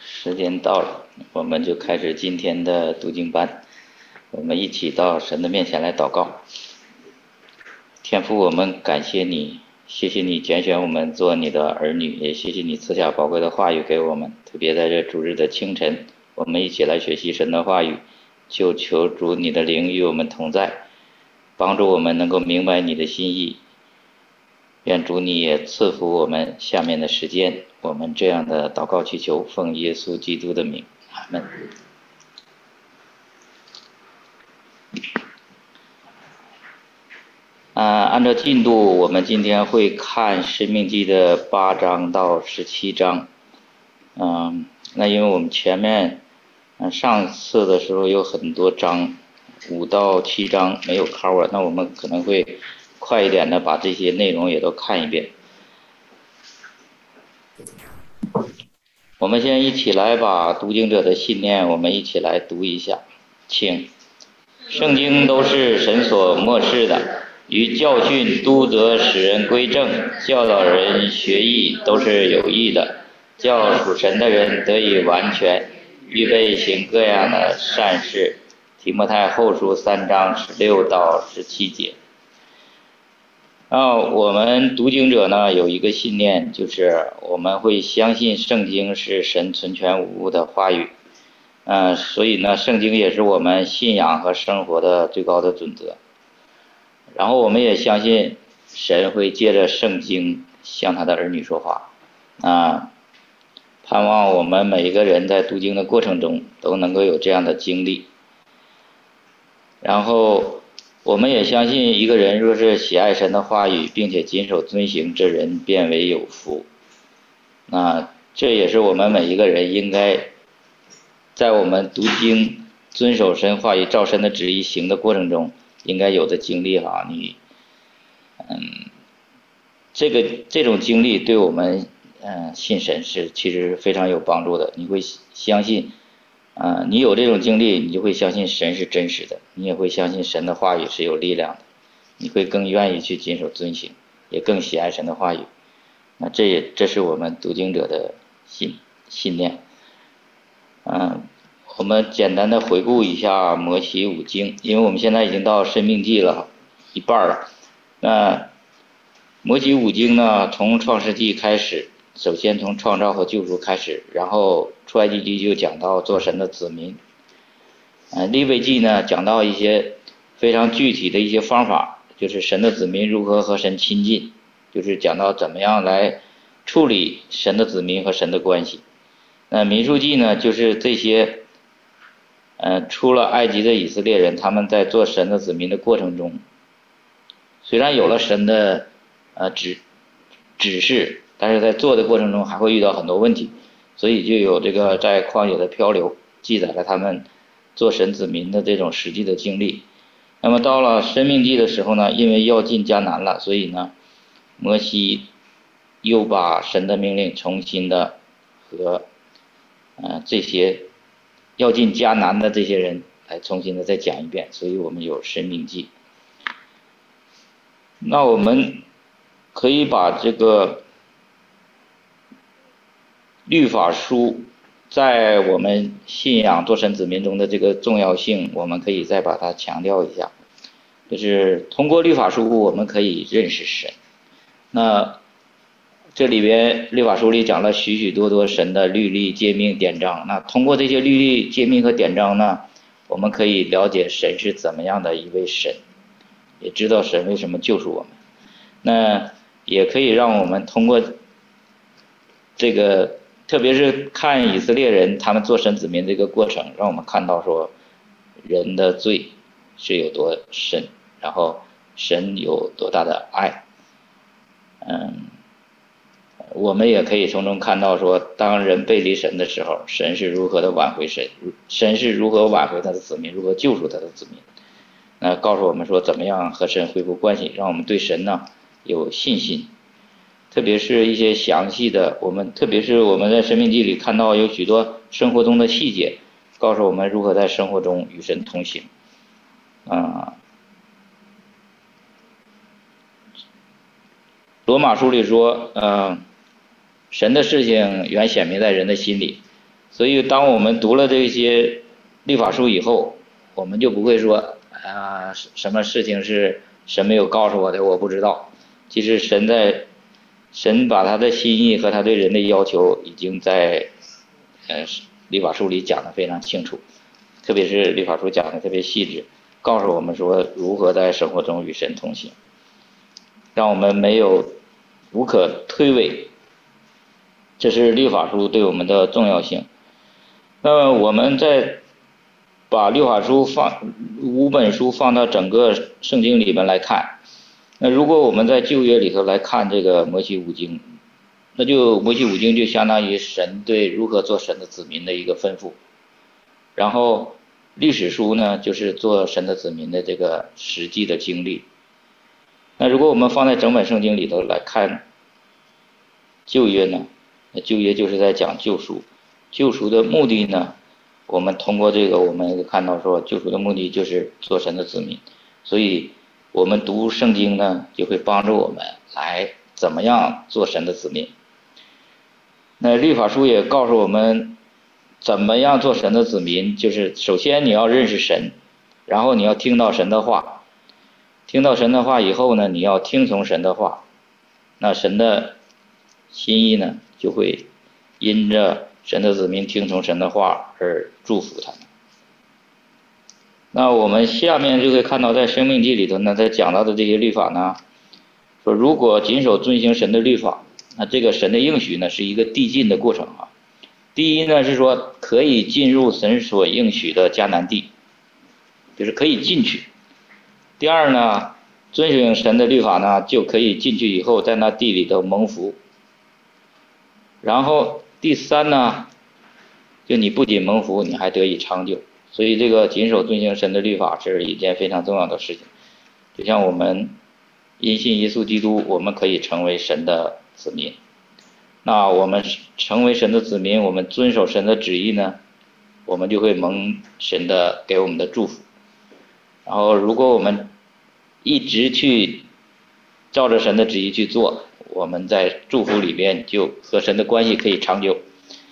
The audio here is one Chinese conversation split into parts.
时间到了，我们就开始今天的读经班。我们一起到神的面前来祷告。天父，我们感谢你，谢谢你拣选我们做你的儿女，也谢谢你赐下宝贵的话语给我们。特别在这主日的清晨，我们一起来学习神的话语，就求主你的灵与我们同在，帮助我们能够明白你的心意。愿主你也赐福我们下面的时间，我们这样的祷告祈求，奉耶稣基督的名，阿门。按照进度，我们今天会看申命记的8章到17章。那因为我们前面上次的时候有很多章，5到7章没有 cover， 那我们可能会快一点的把这些内容也都看一遍。我们先一起来把读经者的信念我们一起来读一下，请。圣经都是神所默示的，与教训、督责、使人归正、教导人学义都是有益的，叫属神的人得以完全，预备行各样的善事。提摩太后书3章16到17节。我们读经者呢有一个信念，就是我们会相信圣经是神存全无误的话语。所以呢，圣经也是我们信仰和生活的最高的准则。然后我们也相信神会借着圣经向他的儿女说话。盼望我们每一个人在读经的过程中都能够有这样的经历。然后我们也相信一个人若是喜爱神的话语，并且谨守遵行，这人便为有福。这也是我们每一个人应该在我们读经、遵守神话语、照神的旨意行的过程中应该有的经历哈。这种经历对我们信神是其实非常有帮助的。你会相信你有这种经历，你就会相信神是真实的，你也会相信神的话语是有力量的，你会更愿意去谨守遵行，也更喜爱神的话语。这是我们读经者的信念。我们简单的回顾一下摩西五经，因为我们现在已经到申命记了一半了。摩西五经呢，从创世纪开始，首先从创造和救赎开始，然后出埃及记就讲到做神的子民。利未记呢讲到一些非常具体的一些方法，就是神的子民如何和神亲近，就是讲到怎么样来处理神的子民和神的关系。民数记呢就是这些出了埃及的以色列人，他们在做神的子民的过程中，虽然有了神的指示，但是在做的过程中还会遇到很多问题，所以就有这个在旷野的漂流，记载了他们做神子民的这种实际的经历。那么到了申命记的时候呢，因为要进迦南了，所以呢，摩西又把神的命令重新的和这些要进迦南的这些人来重新的再讲一遍，所以我们有申命记。那我们可以把这个律法书在我们信仰做神子民中的这个重要性，我们可以再把它强调一下，就是通过律法书我们可以认识神。那这里边律法书里讲了许许多多神的律例诫命典章，那通过这些律例诫命和典章呢，我们可以了解神是怎么样的一位神，也知道神为什么救赎我们。那也可以让我们通过这个，特别是看以色列人他们做神子民这个过程，让我们看到说人的罪是有多深，然后神有多大的爱。我们也可以从中看到说，当人背离神的时候，神是如何的挽回神是如何挽回他的子民，如何救赎他的子民。告诉我们说怎么样和神恢复关系，让我们对神呢有信心。特别是一些详细的，特别是我们在申命记里看到有许多生活中的细节，告诉我们如何在生活中与神同行。罗马书里说，神的事情原显明在人的心里， 所以当我们读了这些律法书以后，我们就不会说什么事情是神没有告诉我的，我不知道。其实神把他的心意和他对人的要求已经在律法书里讲得非常清楚，特别是律法书讲的特别细致，告诉我们说如何在生活中与神同行，让我们无可推诿。这是律法书对我们的重要性。那么我们再把律法书5本书放到整个圣经里面来看，那如果我们在旧约里头来看这个摩西五经，那就摩西五经就相当于神对如何做神的子民的一个吩咐，然后历史书呢就是做神的子民的这个实际的经历。那如果我们放在整本圣经里头来看旧约呢，那旧约就是在讲救赎，救赎的目的呢，我们通过这个我们看到说救赎的目的就是做神的子民，所以我们读圣经呢就会帮助我们来怎么样做神的子民。那律法书也告诉我们怎么样做神的子民，就是首先你要认识神，然后你要听到神的话，听到神的话以后呢，你要听从神的话，那神的心意呢就会因着神的子民听从神的话而祝福他们。那我们下面就会看到在申命记里头呢，在讲到的这些律法呢，说如果谨守遵行神的律法，那这个神的应许呢是一个递进的过程啊。第一呢是说可以进入神所应许的迦南地，就是可以进去。第二呢，遵行神的律法呢就可以进去以后在那地里头蒙福。然后第三呢，就你不仅蒙福，你还得以长久。所以这个谨守遵行神的律法是一件非常重要的事情。就像我们因信耶稣基督，我们可以成为神的子民。那我们成为神的子民，我们遵守神的旨意呢，我们就会蒙神的给我们的祝福。然后如果我们一直去照着神的旨意去做，我们在祝福里边就和神的关系可以长久。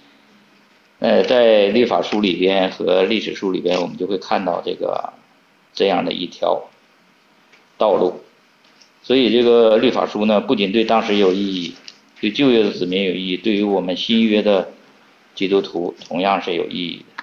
在律法书里边和历史书里边，我们就会看到这样的一条道路。所以这个律法书呢，不仅对当时有意义，对旧约的子民有意义，对于我们新约的基督徒同样是有意义的。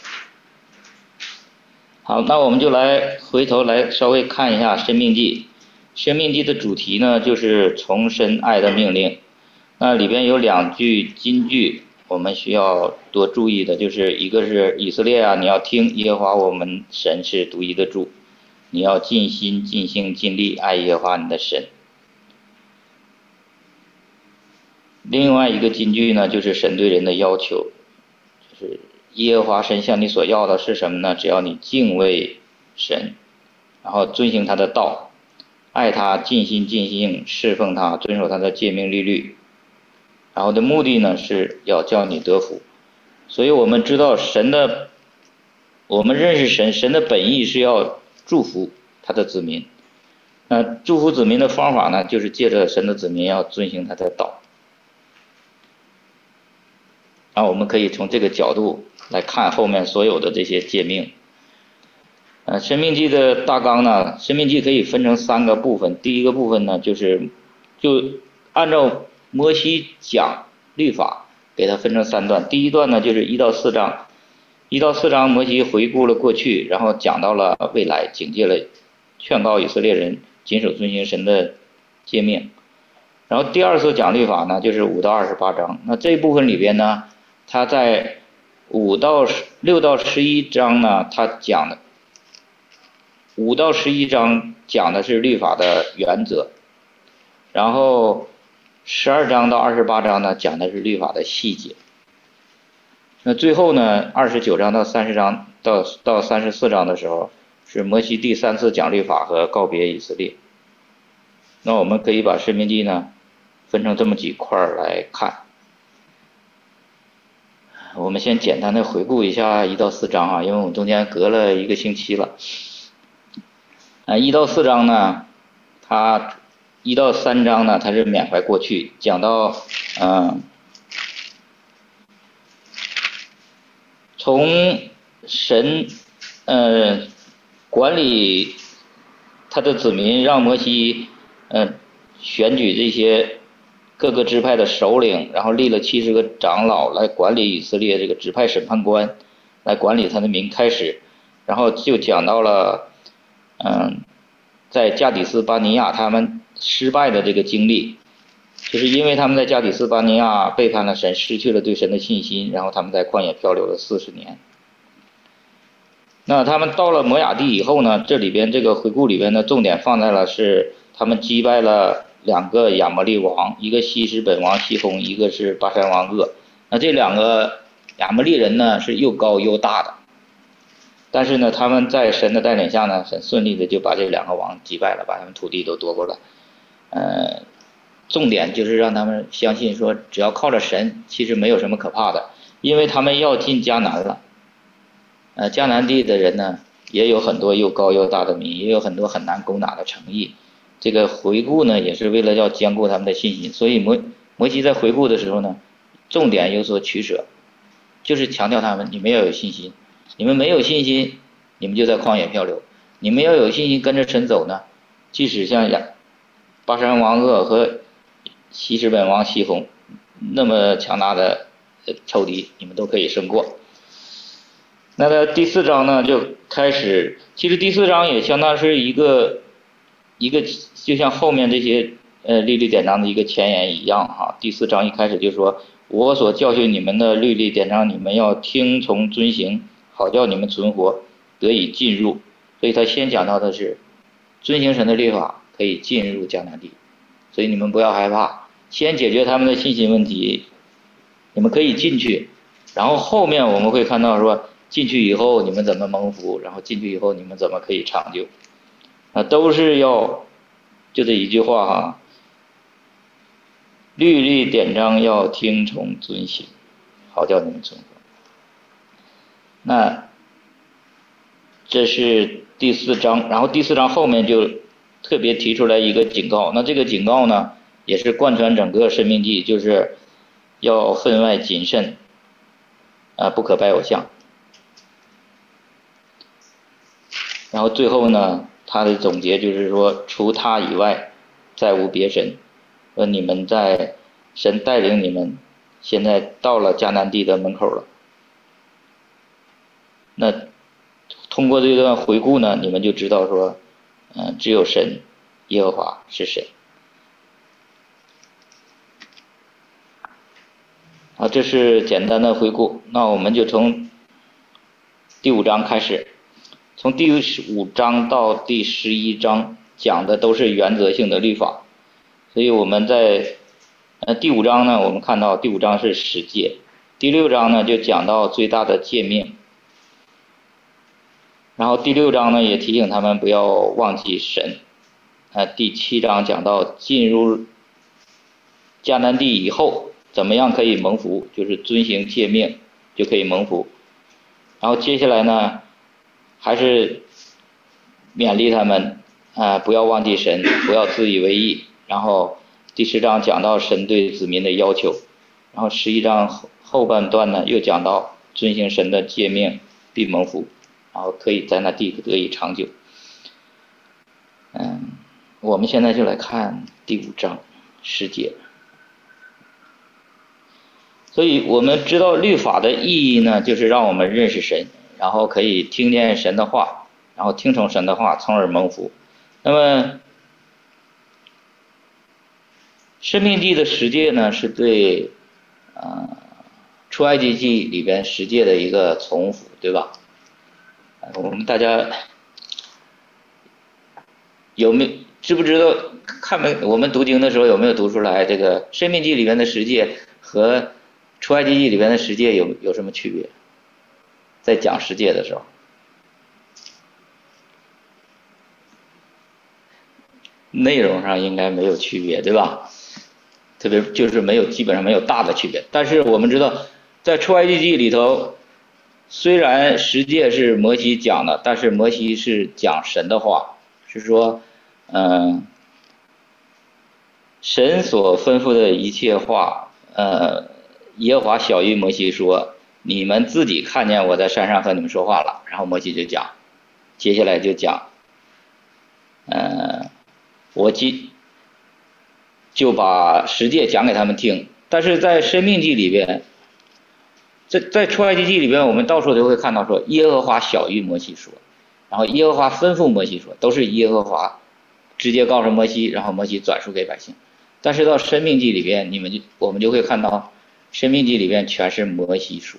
好，那我们就回头来稍微看一下申命记。申命记的主题呢，就是重申爱的命令。那里边有2句金句我们需要多注意的，就是一个是以色列啊，你要听耶和华我们神是独一的主，你要尽心尽性尽力爱耶和华你的神。另外一个金句呢，就是神对人的要求，就是耶和华神向你所要的是什么呢？只要你敬畏神，然后遵行他的道，爱他，尽心尽性侍奉他，遵守他的诫命律律，然后的目的呢是要叫你得福。所以我们知道我们认识神的本意是要祝福他的子民。那祝福子民的方法呢，就是借着神的子民要遵行他的道。然后我们可以从这个角度来看后面所有的这些诫命。申命记的大纲呢，申命记可以分成3个部分。第一个部分呢，就按照摩西讲律法，给它分成3段。第一段呢，就是1到4章。1到4章摩西回顾了过去，然后讲到了未来，警戒了，劝告以色列人谨守遵行神的诫命。然后第二次讲律法呢，就是5到28章。那这一部分里边呢，他在6到11章呢，他讲的5到11章讲的是律法的原则，然后12章到28章呢讲的是律法的细节。那最后呢，29章到30章到34章的时候，是摩西第3次讲律法和告别以色列。那我们可以把申命记呢分成这么几块来看。我们先简单的回顾一下1到4章啊，因为我们中间隔了1个星期了。1到4章呢，1到3章呢，它是缅怀过去，讲到从神管理他的子民，让摩西选举这些各个支派的首领，然后立了70个长老来管理以色列这个支派审判官，来管理他的民开始，然后就讲到了在加底斯巴尼亚他们失败的这个经历，就是因为他们在加底斯巴尼亚背叛了神，失去了对神的信心，然后他们在旷野漂流了40年。那他们到了摩亚地以后呢，这里边这个回顾里边的重点放在了是他们击败了2个亚摩利王，一个西施本王西宏，一个是巴珊王噩。那这2个亚摩利人呢是又高又大的，但是呢他们在神的带领下呢，很顺利的就把这2个王击败了，把他们土地都夺过来。重点就是让他们相信说，只要靠着神，其实没有什么可怕的，因为他们要进迦南了。迦南地的人呢，也有很多又高又大的民，也有很多很难攻打的城邑。这个回顾呢，也是为了要兼顾他们的信心，所以摩西在回顾的时候呢，重点有所取舍，就是强调他们，你们要有信心，你们没有信心，你们就在旷野漂流；你们要有信心跟着神走呢，即使像巴珊王噩和西施本王西宏那么强大的仇敌，你们都可以胜过。那在第4章呢，就开始，其实第4章也相当是一个就像后面这些律例典章的一个前言一样哈。第4章一开始就说，我所教训你们的律例典章，你们要听从遵行，好叫你们存活，得以进入。所以他先讲到的是遵行神的律法可以进入迦南地，所以你们不要害怕，先解决他们的信心问题，你们可以进去，然后后面我们会看到说，进去以后你们怎么蒙福，然后进去以后你们怎么可以长久，都是要就这一句话哈，律例典章要听从遵行，好叫你们存活。那这是第4章，然后第4章后面就特别提出来一个警告，那这个警告呢，也是贯穿整个申命记，就是要分外谨慎，不可拜偶像。然后最后呢，他的总结就是说，除他以外，再无别神。说你们在神带领你们，现在到了迦南地的门口了。那通过这段回顾呢，你们就知道说，只有神，耶和华是神。好，这是简单的回顾。那我们就从第5章开始。从第5章到第11章讲的都是原则性的律法，所以我们在第5章呢，我们看到第5章是10诫，第6章呢就讲到最大的诫命，然后第6章呢也提醒他们不要忘记神，第7章讲到进入迦南地以后怎么样可以蒙福，就是遵行诫命就可以蒙福，然后接下来呢还是勉励他们不要忘记神，不要自以为意。然后第10章讲到神对子民的要求，然后11章后半段呢又讲到遵行神的诫命必蒙福，然后可以在那地得以长久。我们现在就来看第5章10节。所以我们知道律法的意义呢，就是让我们认识神，然后可以听见神的话，然后听从神的话，从而蒙福。那么申命记的10诫呢，是对出埃及记里边10诫的一个重复，对吧？我们大家知不知道我们读经的时候有没有读出来这个申命记里边的10诫和出埃及记里边的10诫有什么区别？在讲10诫的时候，内容上应该没有区别，对吧？特别就是基本上没有大的区别。但是我们知道，在出埃及记里头，虽然10诫是摩西讲的，但是摩西是讲神的话，是说，神所吩咐的一切话，耶和华晓谕摩西说， 你们自己看见我在山上和你们说话了。然后摩西就讲，接下来就讲，我就把十诫讲给他们听。但是在申命记里边，在出埃及记里边，我们到处都会看到说耶和华晓谕摩西说，然后耶和华吩咐摩西说，都是耶和华直接告诉摩西，然后摩西转述给百姓。但是到申命记里边，我们就会看到申命记里边全是摩西说，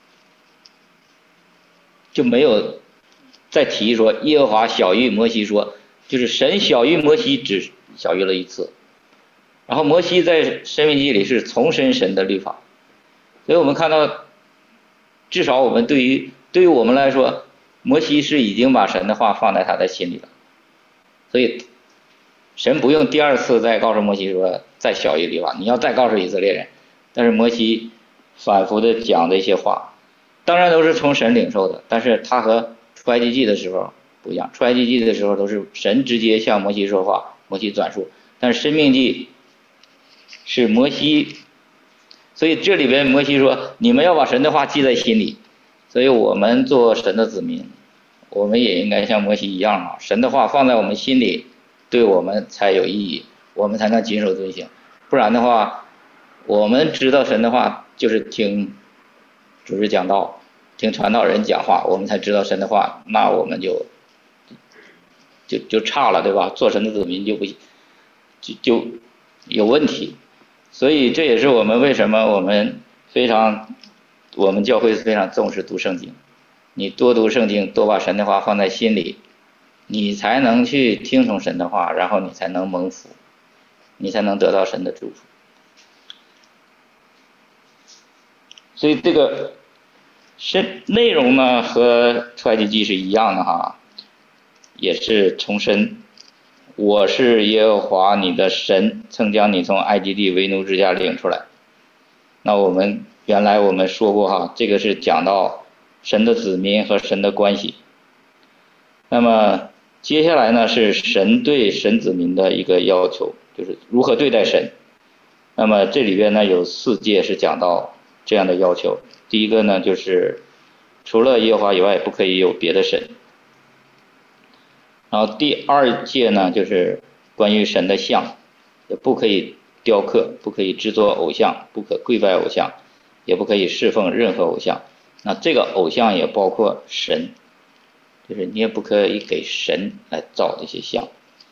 就没有再提说耶和华晓谕摩西说，就是神晓谕摩西只晓谕了一次，然后摩西在申命记里是重申神的律法。所以我们看到，至少我们对于我们来说，摩西是已经把神的话放在他的心里了，所以神不用第二次再告诉摩西说再晓谕律法，你要再告诉以色列人。但是摩西反复的讲这些话，当然都是从神领受的，但是他和出埃及记的时候不一样，出埃及记的时候都是神直接向摩西说话，摩西转述，但是申命记是摩西，所以这里边摩西说你们要把神的话记在心里。所以我们做神的子民，我们也应该像摩西一样啊，神的话放在我们心里，对我们才有意义，我们才能谨守遵行。不然的话，我们知道神的话就是听主持讲道，听传道人讲话，我们才知道神的话，那我们就差了，对吧？做神的子民就有问题。所以这也是我们为什么我们教会非常重视读圣经。你多读圣经，多把神的话放在心里，你才能去听从神的话，然后你才能蒙福，你才能得到神的祝福。所以这个内容呢和出埃及记是一样的哈，也是重申我是耶和华你的神，曾将你从埃及地为奴之家领出来。那原来我们说过哈，这个是讲到神的子民和神的关系。那么接下来呢是神对神子民的一个要求，就是如何对待神。那么这里边呢有4诫是讲到这样的要求。第一个呢就是除了耶和华以外不可以有别的神。然后第2诫呢就是关于神的像，也不可以雕刻，不可以制作偶像，不可跪拜偶像，也不可以侍奉任何偶像。那这个偶像也包括神，就是你也不可以给神来造这些像。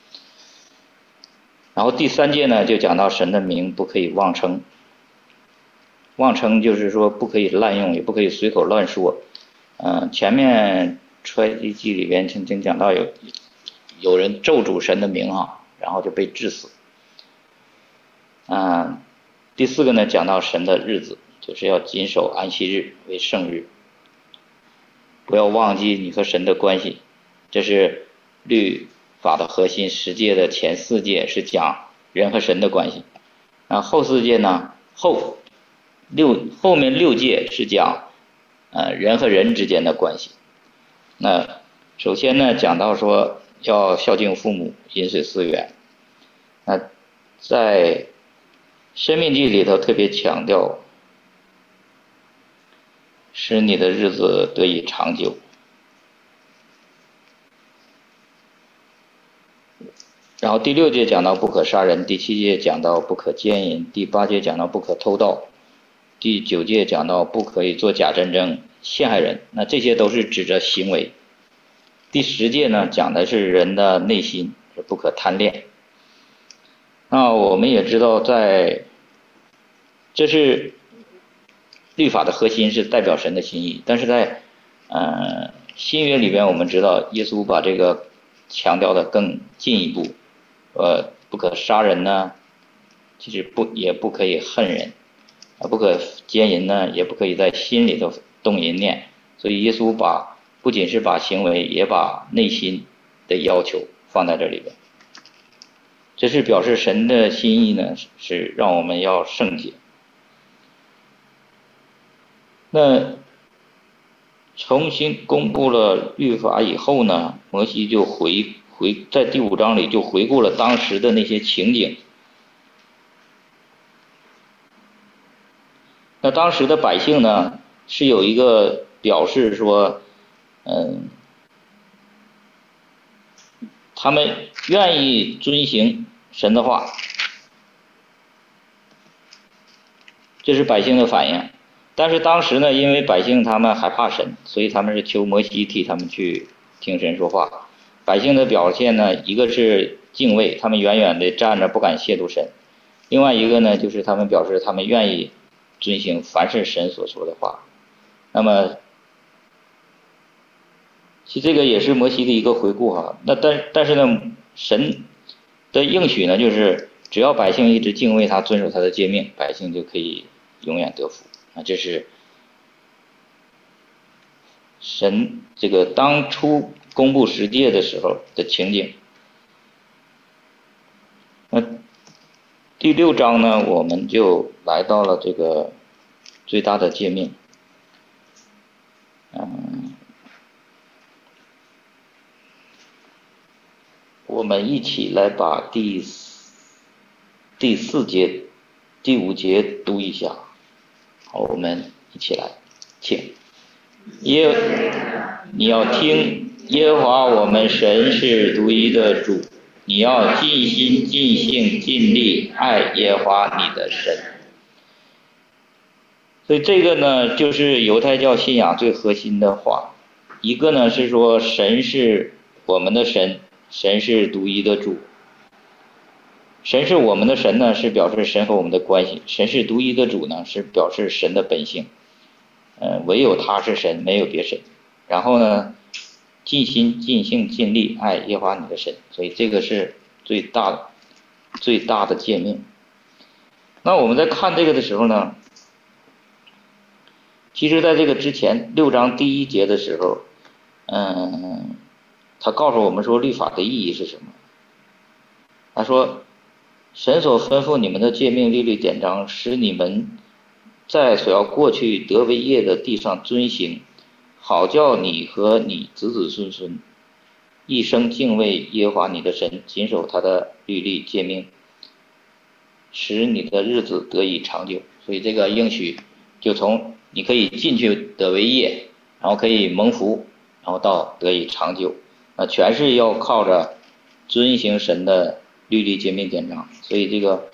然后第3诫呢就讲到神的名不可以妄称，妄称就是说不可以滥用，也不可以随口乱说。前面出埃及记里边曾经讲到有人咒诅神的名啊，然后就被治死。第4个呢讲到神的日子，就是要谨守安息日为圣日，不要忘记你和神的关系。这是律法的核心。10诫的前4诫是讲人和神的关系，那后4诫呢后面6诫是讲人和人之间的关系。那首先呢讲到说要孝敬父母，饮水思源。那在申命记里头特别强调使你的日子得以长久。然后第6诫讲到不可杀人，第7诫讲到不可奸淫，第8诫讲到不可偷盗，第9诫讲到不可以做假见证陷害人。那这些都是指着行为。第10诫呢讲的是人的内心，不可贪恋。那我们也知道这是律法的核心，是代表神的心意。但是在新约里边我们知道耶稣把这个强调的更进一步，不可杀人呢其实也不可以恨人，不可奸淫呢也不可以在心里头动淫念。所以耶稣不仅是把行为也把内心的要求放在这里边。这是表示神的心意呢是让我们要圣洁。那重新公布了律法以后呢，摩西就在第5章里就回顾了当时的那些情景。那当时的百姓呢是有一个表示说，他们愿意遵行神的话，这是百姓的反应。但是当时呢，因为百姓他们害怕神，所以他们是求摩西替他们去听神说话。百姓的表现呢，一个是敬畏，他们远远的站着不敢亵渎神；另外一个呢，就是他们表示他们愿意遵行凡是神所说的话。那么，其实这个也是摩西的一个回顾哈。那但是呢，神的应许呢，就是只要百姓一直敬畏他，遵守他的诫命，百姓就可以永远得福啊。这是神这个当初公布十诫的时候的情景。那第6章呢，我们就来到了这个最大的诫命。我们一起来把第4节、第5节读一下。好，我们一起来，请。你要听，耶和华我们神是独一的主，你要尽心、尽性、尽力爱耶和华你的神。所以这个呢，就是犹太教信仰最核心的话。一个呢是说神是我们的神，神是独一的主。神是我们的神呢，是表示神和我们的关系；神是独一的主呢，是表示神的本性。唯有他是神，没有别神。然后呢，尽心、尽性、尽力爱耶和华你的神。所以这个是最大的诫命。那我们在看这个的时候呢，其实在这个之前6章第1节的时候，他告诉我们说律法的意义是什么。他说神所吩咐你们的诫命律例典章，使你们在所要过去得为业的地上遵行，好叫你和你子子孙孙一生敬畏耶和华你的神，谨守他的律例诫命，使你的日子得以长久。所以这个应许就从你可以进去得为业，然后可以蒙福，然后到得以长久，那全是要靠着遵行神的律例诫命典章。所以这个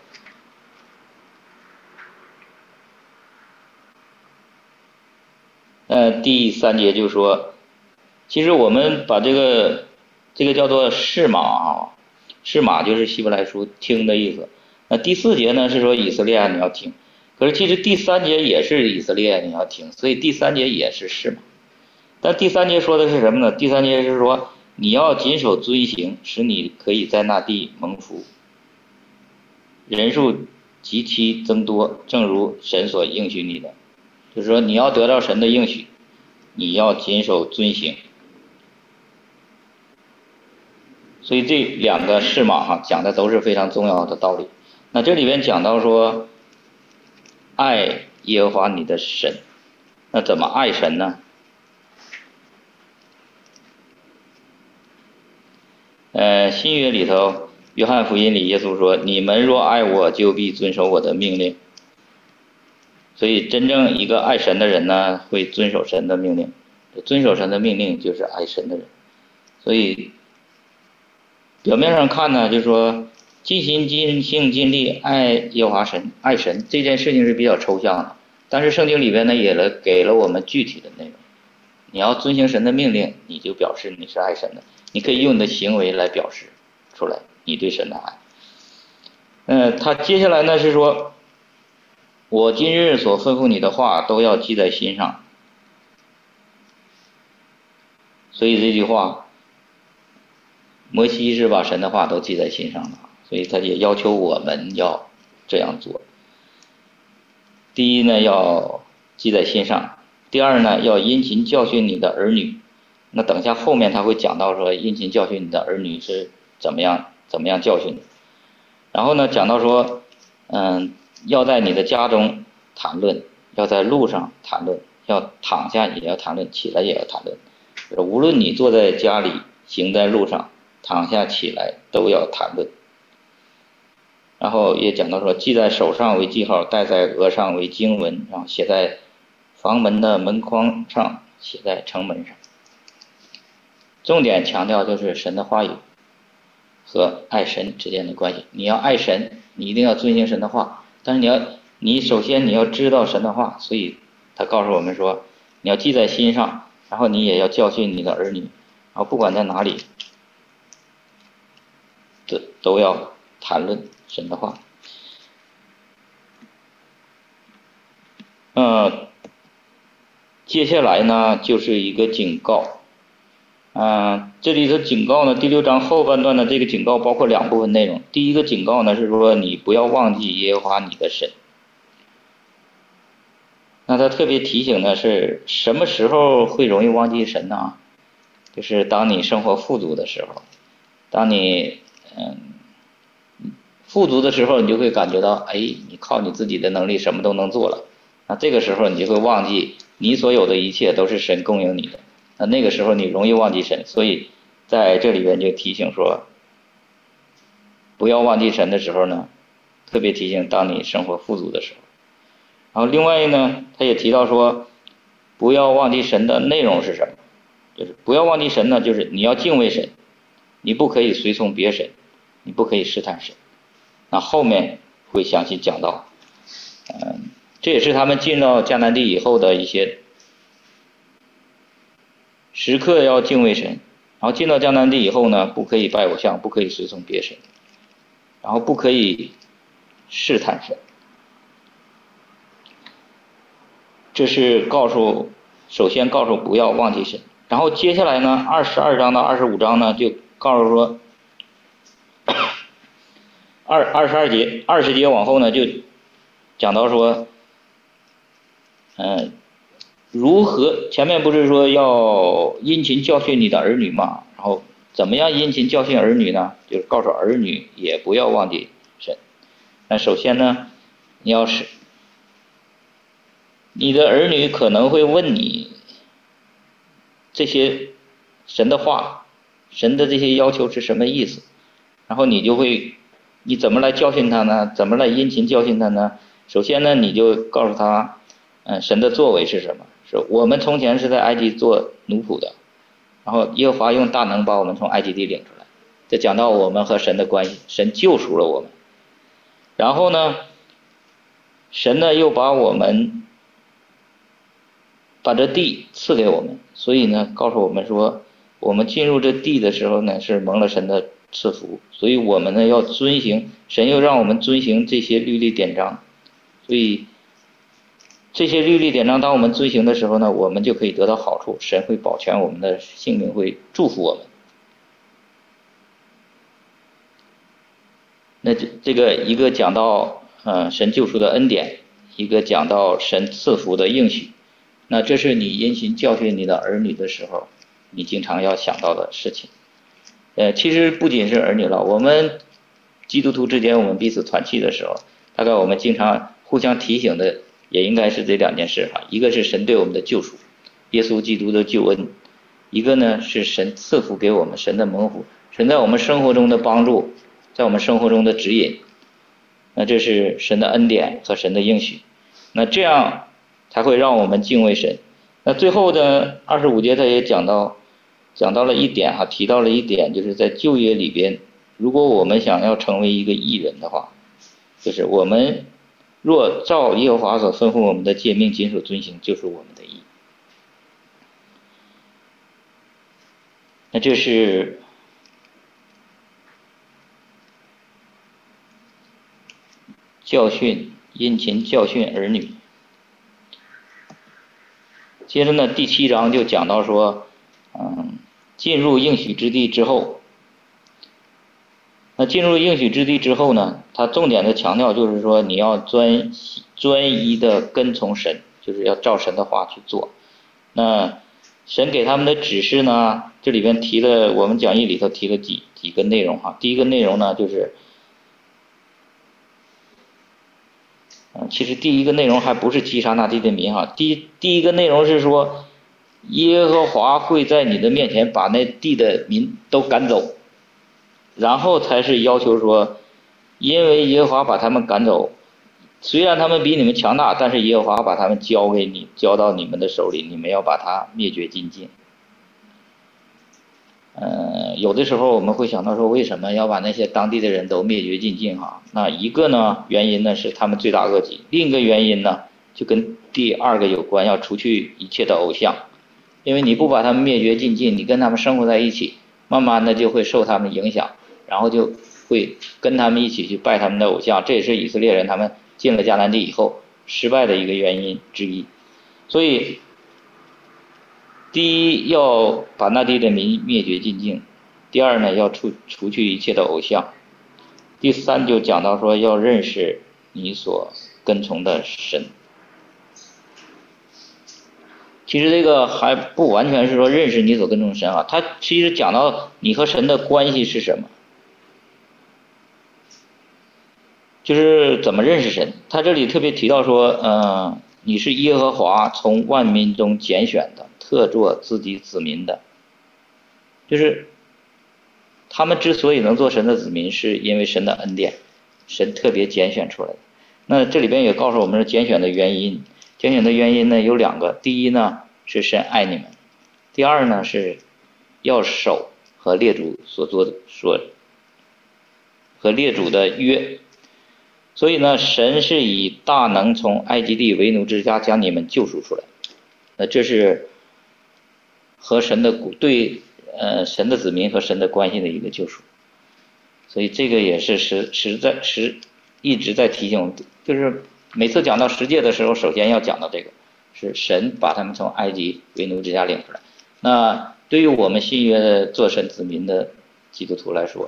第3节就说，其实我们把这个叫做释马啊，释马就是希伯来书听的意思。那第4节呢是说以色列你要听，可是其实第3节也是以色列你要听，所以第3节也是释马。但第3节说的是什么呢？第3节是说你要谨守遵行，使你可以在那地蒙福，人数极其增多，正如神所应许你的。就是说你要得到神的应许，你要谨守遵行。所以这2个释马讲的都是非常重要的道理。那这里边讲到说爱耶和华你的神，那怎么爱神呢？新约里头约翰福音里耶稣说，你们若爱我，就必遵守我的命令。所以真正一个爱神的人呢，会遵守神的命令，遵守神的命令就是爱神的人。所以表面上看呢，就是说尽心尽性尽力爱耶和华神，爱神这件事情是比较抽象的，但是圣经里边呢也给了我们具体的内容。你要遵行神的命令，你就表示你是爱神的，你可以用你的行为来表示出来你对神的爱。他接下来呢是说，我今日所吩咐你的话都要记在心上。所以这句话，摩西是把神的话都记在心上的，所以他也要求我们要这样做。第一呢，要记在心上；第二呢，要殷勤教训你的儿女。那等下后面他会讲到说，殷勤教训你的儿女是怎么样教训的。然后呢，讲到说，要在你的家中谈论，要在路上谈论，要躺下也要谈论，起来也要谈论。无论你坐在家里，行在路上，躺下起来都要谈论。然后也讲到说，记在手上为记号，戴在额上为经文，然后写在房门的门框上，写在城门上。重点强调就是神的话语和爱神之间的关系。你要爱神，你一定要遵行神的话，但是你首先你要知道神的话，所以他告诉我们说，你要记在心上，然后你也要教训你的儿女，然后不管在哪里都要谈论神的话。接下来呢就是一个警告。这里的警告呢，第6章后半段的这个警告包括2部分内容。第一个警告呢是说你不要忘记耶和华你的神。那他特别提醒的是什么时候会容易忘记神呢？就是当你生活富足的时候，当你富足的时候，你就会感觉到，你靠你自己的能力什么都能做了。那这个时候你就会忘记你所有的一切都是神供应你的。那个时候你容易忘记神，所以在这里边就提醒说，不要忘记神的时候呢，特别提醒当你生活富足的时候。然后另外呢，他也提到说，不要忘记神的内容是什么，就是不要忘记神呢，就是你要敬畏神，你不可以随从别神，你不可以试探神。那后面会详细讲到，这也是他们进到迦南地以后的一些时刻要敬畏神，然后进到迦南地以后呢，不可以拜偶像，不可以随从别神，然后不可以试探神。这是首先告诉不要忘记神。然后接下来呢，22章到25章呢就告诉说20节往后呢就讲到说如何，前面不是说要殷勤教训你的儿女吗？然后怎么样殷勤教训儿女呢？就是告诉儿女也不要忘记神。那首先呢，你的儿女可能会问你这些神的话，神的这些要求是什么意思，然后你怎么来教训他呢？怎么来殷勤教训他呢？首先呢，你就告诉他神的作为是什么，是我们从前是在埃及做奴仆的，然后耶和华用大能把我们从埃及地领出来，这讲到我们和神的关系，神救赎了我们。然后呢，神呢又把这地赐给我们，所以呢告诉我们说，我们进入这地的时候呢是蒙了神的赐福，所以我们呢要遵行，神又让我们遵行这些律例典章，所以这些律例典章当我们遵行的时候呢，我们就可以得到好处，神会保全我们的性命，会祝福我们。那这个一个讲到神救赎的恩典，一个讲到神赐福的应许。那这是你殷勤教训你的儿女的时候，你经常要想到的事情。其实不仅是儿女了，我们基督徒之间我们彼此团契的时候，大概我们经常互相提醒的也应该是这2件事哈。一个是神对我们的救赎，耶稣基督的救恩；一个呢是神赐福给我们，神的蒙福，神在我们生活中的帮助，在我们生活中的指引。那这是神的恩典和神的应许。那这样才会让我们敬畏神。那最后的25节他也讲到了一点哈，提到了一点，就是在旧约里边，如果我们想要成为一个义人的话，就是我们若照耶和华所吩咐我们的诫命谨守遵行，就是我们的义。那这是殷勤教训儿女。接着呢，第7章就讲到说，进入应许之地之后，那进入应许之地之后呢，他重点的强调就是说，你要专一的跟从神，就是要照神的话去做。那神给他们的指示呢，这里边提了，我们讲义里头提了几个内容哈。第一个内容呢，就是其实第一个内容还不是击杀那地的民哈，第一个内容是说，耶和华会在你的面前把那地的民都赶走，然后才是要求说，因为耶和华把他们赶走， 虽然他们比你们强大，但是耶和华把他们交给你，交到你们的手里，你们要把他灭绝尽尽。有的时候我们会想到说，为什么要把那些当地的人都灭绝尽尽哈？那一个呢，原因呢是他们罪大恶极；另一个原因呢，就跟第二个有关，要除去一切的偶像。因为你不把他们灭绝尽尽，你跟他们生活在一起，慢慢的就会受他们影响，然后就会跟他们一起去拜他们的偶像。这也是以色列人他们进了迦南地以后失败的一个原因之一。所以第一要把那地的民灭绝尽尽，第二呢要除去一切的偶像，第三就讲到说要认识你所跟从的神。其实这个还不完全是说认识你所跟从的神啊，它其实讲到你和神的关系是什么，就是怎么认识神。他这里特别提到说，你是耶和华从万民中拣选的，特作自己子民的，就是他们之所以能做神的子民，是因为神的恩典，神特别拣选出来的。那这里边也告诉我们拣选的原因，拣选的原因呢有两个，第一呢是神爱你们，第二呢是要守和列祖所做的和列祖的约。所以呢，神是以大能从埃及地为奴之家将你们救赎出来。那这是和神的神的子民和神的关系的一个救赎。所以这个也是一直在提醒，就是每次讲到十诫的时候，首先要讲到这个，是神把他们从埃及为奴之家领出来。那对于我们新约的做神子民的基督徒来说，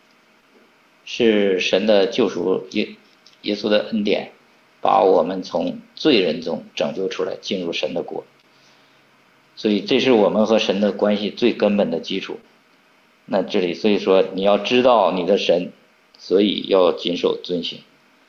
是神的救赎，耶稣的恩典把我们从罪人中拯救出来，进入神的国。所以这是我们和神的关系最根本的基础。那这里所以说你要知道你的神，所以要谨守遵行。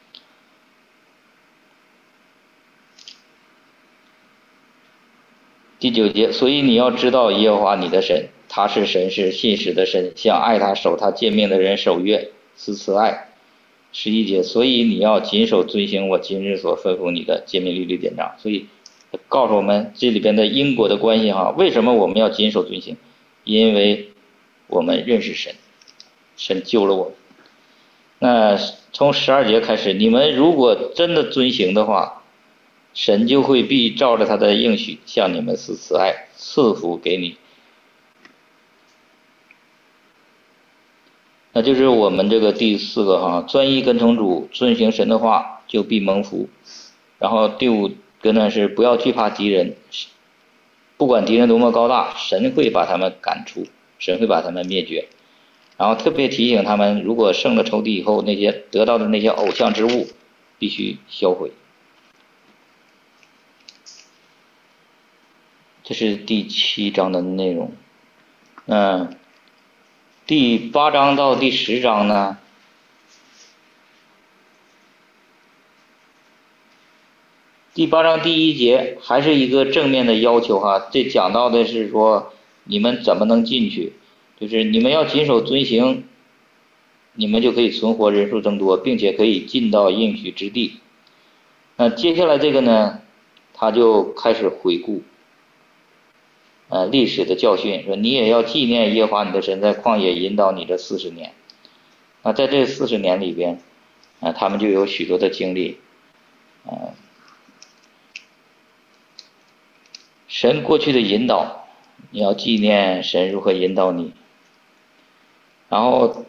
第9节，所以你要知道耶和华你的神，他是神，是信实的神，向爱他守他诫命的人守约，施慈爱。11节，所以你要谨守遵行我今日所吩咐你的诫命律例典章。所以告诉我们这里边的因果的关系哈，为什么我们要谨守遵行？因为我们认识神，神救了我们。那从12节开始，你们如果真的遵行的话，神就会必照着他的应许向你们施慈爱，赐福给你。那就是我们这个第4个哈，专一跟从主，遵行神的话，就必蒙福。然后第5个呢是不要惧怕敌人，不管敌人多么高大，神会把他们赶出，神会把他们灭绝。然后特别提醒他们，如果胜了仇敌以后，那些得到的那些偶像之物必须销毁。这是第7章的内容。第8章到第10章呢，第8章第1节还是一个正面的要求哈，这讲到的是说你们怎么能进去，就是你们要谨守遵行，你们就可以存活，人数增多，并且可以进到应许之地。那接下来这个呢，他就开始回顾历史的教训，说你也要纪念耶和华你的神在旷野引导你这40年。那在这40年里边，他们就有许多的经历，神过去的引导，你要纪念神如何引导你。然后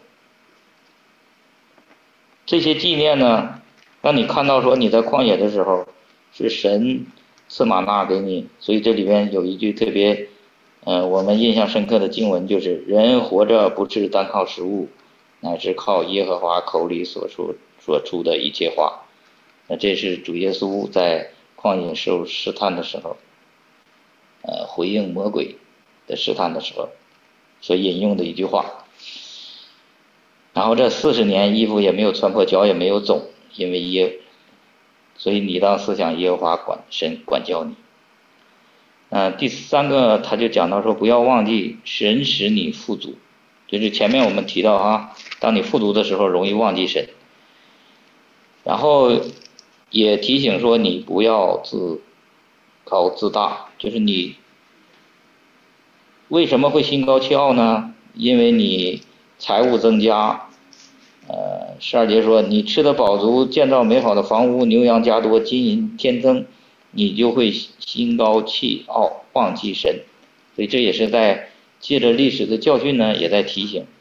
这些纪念呢，当你看到说你在旷野的时候，是神赐玛纳给你，所以这里边有一句特别我们印象深刻的经文，就是人活着不是单靠食物，乃是靠耶和华口里所出的一切话。那这是主耶稣在旷野受试探的时候，回应魔鬼的试探的时候所引用的一句话。然后这40年衣服也没有穿破，脚也没有肿，因为所以你当思想耶和华神管教你。第3个他就讲到说，不要忘记神使你富足，就是前面我们提到当你富足的时候容易忘记神。然后也提醒说你不要自高自大，就是你为什么会心高气傲呢？因为你财务增加。12节说你吃得饱足，建造美好的房屋，牛羊加多，金银添增，你就会心高气傲，忘记神。所以这也是在借着历史的教训呢，也在提醒。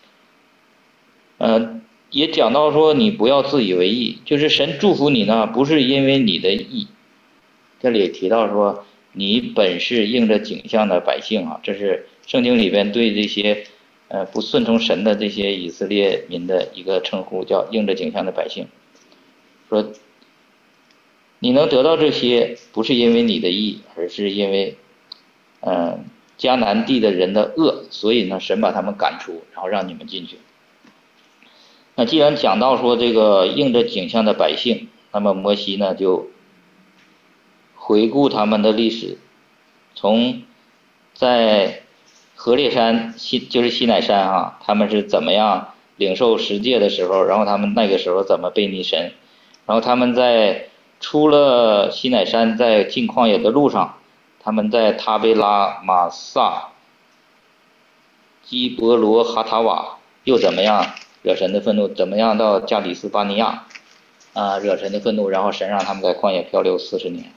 也讲到说你不要自以为意，就是神祝福你呢，不是因为你的义。这里提到说你本是应着景象的百姓啊，这是圣经里边对这些不顺从神的这些以色列民的一个称呼，叫应着景象的百姓。说你能得到这些，不是因为你的义，而是因为迦南地的人的恶，所以呢神把他们赶出，然后让你们进去。那既然讲到说这个应着景象的百姓，那么摩西呢就回顾他们的历史，从在何烈山就是西乃山啊，他们是怎么样领受十诫的时候，然后他们那个时候怎么背逆神，然后他们在出了西乃山，在进旷野的路上，他们在塔贝拉、马萨、基伯罗、哈塔瓦又怎么样惹神的愤怒，怎么样到加底斯巴尼亚惹神的愤怒，然后神让他们在旷野漂流40年。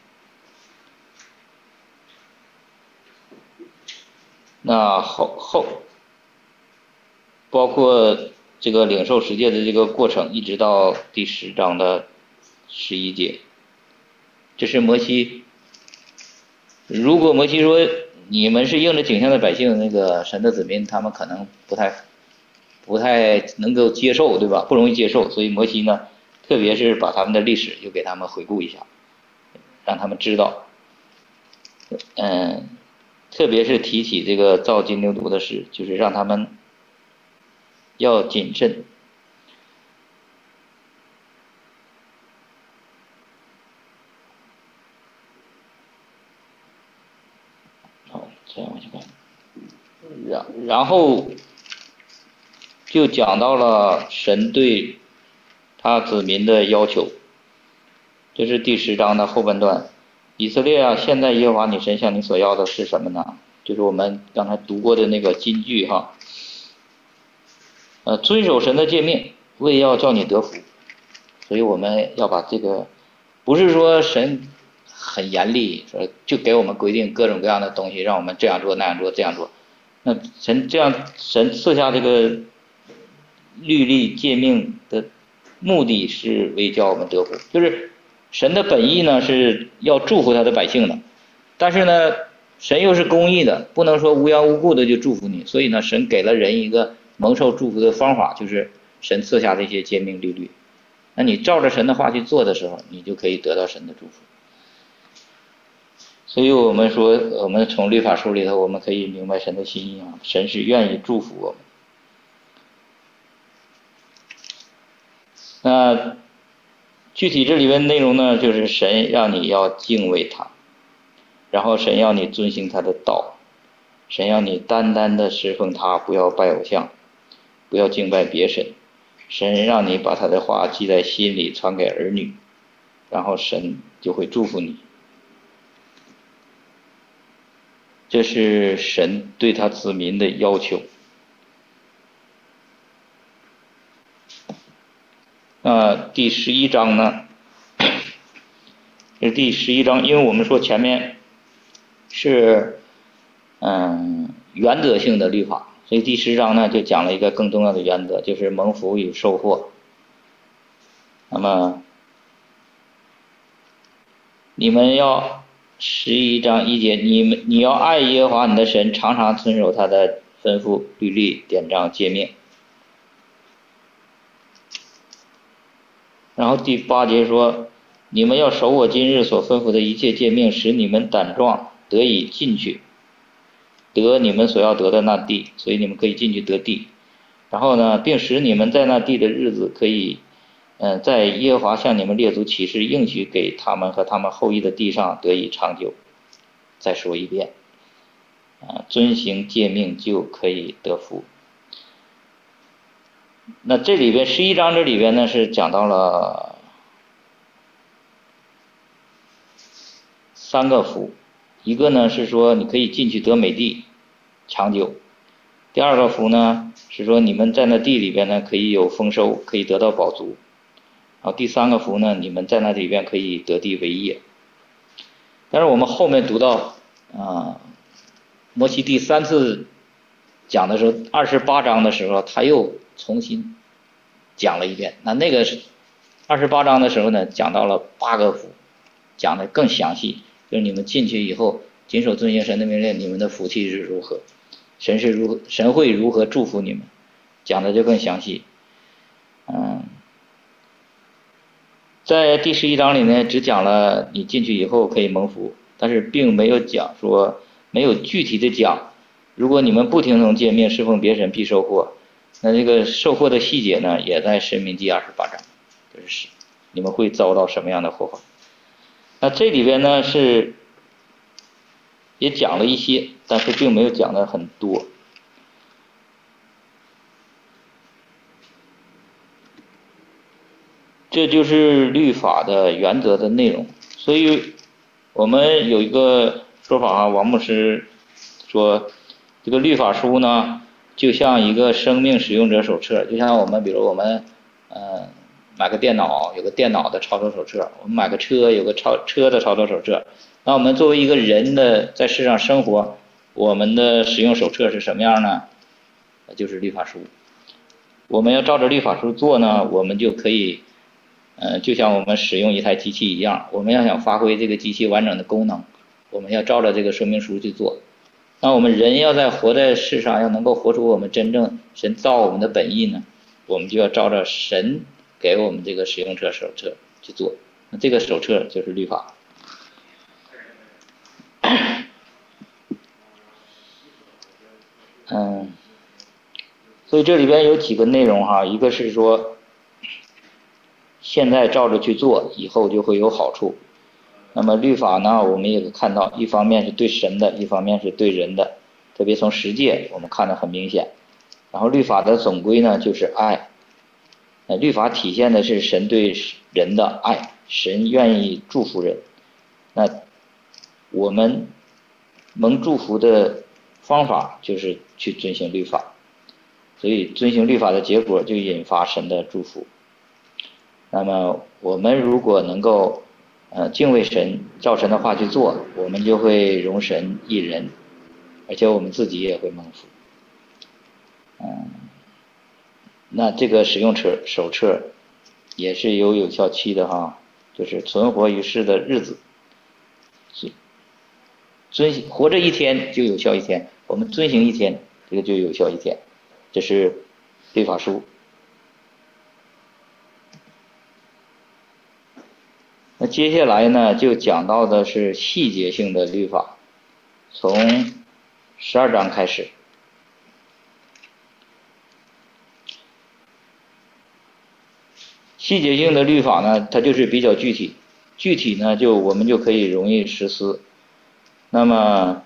那包括这个领受十诫的这个过程，一直到第10章的11节，这是摩西。如果摩西说你们是应着景象的百姓，那个神的子民，他们可能不太能够接受，对吧？不容易接受，所以摩西呢，特别是把他们的历史又给他们回顾一下，让他们知道，特别是提起这个造金牛犊的事，就是让他们要谨慎。好，这样我去看。然后就讲到了神对他子民的要求，这是第10章的后半段。以色列啊，现在耶和华你神向你所要的是什么呢？就是我们刚才读过的那个金句哈。遵守神的诫命，为要叫你得福。所以我们要把这个，不是说神很严厉，说就给我们规定各种各样的东西，让我们这样做那样做这样做。那神赐下这个律例诫命的目的是为叫我们得福，就是神的本意呢是要祝福他的百姓的，但是呢神又是公义的，不能说无缘无故的就祝福你，所以呢神给了人一个蒙受祝福的方法，就是神赐下这些诫命律律，那你照着神的话去做的时候，你就可以得到神的祝福。所以我们说，我们从律法书里头，我们可以明白神的心意啊，神是愿意祝福我们。那具体这里面内容呢，就是神让你要敬畏他，然后神要你遵行他的道，神要你单单的侍奉他，不要拜偶像，不要敬拜别神。神让你把他的话记在心里，传给儿女，然后神就会祝福你。这是神对他子民的要求。第11章呢，这是第11章，因为我们说前面是原则性的律法，所以第10章呢就讲了一个更重要的原则，就是蒙福与收获。那么你们要11章1节，你要爱耶和华你的神，常常遵守他的吩咐、律例、典章、诫命。然后第8节说，你们要守我今日所吩咐的一切诫命，使你们胆壮，得以进去，得你们所要得的那地，所以你们可以进去得地。然后呢，并使你们在那地的日子可以在耶和华向你们列祖起誓应许给他们和他们后裔的地上得以长久。再说一遍，遵行诫命就可以得福。那这里边11章这里边呢是讲到了 3个福，一个呢是说你可以进去得美地，长久；第2个福呢是说你们在那地里边呢可以有丰收，可以得到饱足；然后第3个福呢，你们在那里边可以得地为业。但是我们后面读到摩西第3次讲的时候，28章的时候，他又重新讲了一遍。那个28章的时候呢，讲到了8个福，讲的更详细，就是你们进去以后谨守遵行神的命令，你们的福气是如何，神会如何祝福你们，讲的就更详细。在第11章里呢，只讲了你进去以后可以蒙福，但是并没有讲说，没有具体的讲，如果你们不听从诫命，侍奉别神必受祸。那这个受祸的细节呢，也在申命记28章，就是你们会遭到什么样的祸患。那这里边呢是也讲了一些，但是并没有讲的很多。这就是律法的原则的内容。所以我们有一个说法王牧师说，这个律法书呢就像一个生命使用者手册，就像我们比如我们买个电脑有个电脑的操作手册，我们买个车有个车的操作手册。那我们作为一个人的在世上生活，我们的使用手册是什么样呢？就是律法书。我们要照着律法书做呢，我们就可以就像我们使用一台机器一样，我们要想发挥这个机器完整的功能，我们要照着这个说明书去做。那我们人要活在世上，要能够活出我们真正神造我们的本意呢，我们就要照着神给我们这个使用者手册去做。那这个手册就是律法。所以这里边有几个内容哈，一个是说现在照着去做，以后就会有好处。那么律法呢，我们也看到，一方面是对神的，一方面是对人的，特别从10诫我们看得很明显。然后律法的总归呢就是爱，律法体现的是神对人的爱，神愿意祝福人。那我们蒙祝福的方法就是去遵行律法，所以遵行律法的结果就引发神的祝福。那么我们如果能够敬畏神，照神的话去做，我们就会容神益人，而且我们自己也会蒙福。那这个使用手册也是有效期的哈，就是存活于世的日子，活着一天就有效一天，我们遵行一天，这个就有效一天。这是律法书。那接下来呢，就讲到的是细节性的律法，从12章开始。细节性的律法呢，它就是比较具体，具体呢我们就可以容易实施。那么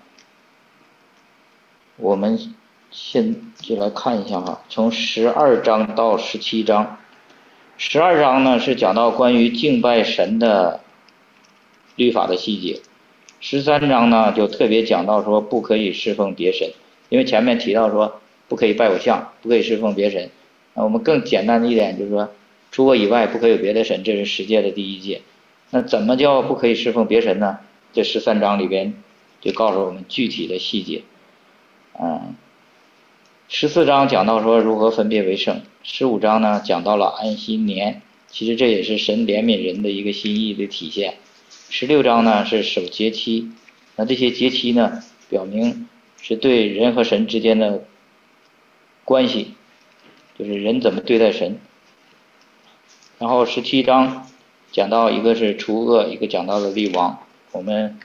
我们先就来看一下哈，从12章到17章。12章呢是讲到关于敬拜神的律法的细节，13章呢就特别讲到说不可以侍奉别神，因为前面提到说不可以拜偶像，不可以侍奉别神。那我们更简单的一点就是说，除我以外不可以有别的神，这是10诫的第1诫。那怎么叫不可以侍奉别神呢？这13章里边就告诉我们具体的细节。14章讲到说如何分别为圣，15章呢讲到了安息年，其实这也是神怜悯人的一个心意的体现。16章呢是守节期，那这些节期呢表明是对人和神之间的关系，就是人怎么对待神。然后17章讲到一个是除恶，一个讲到了立王，我们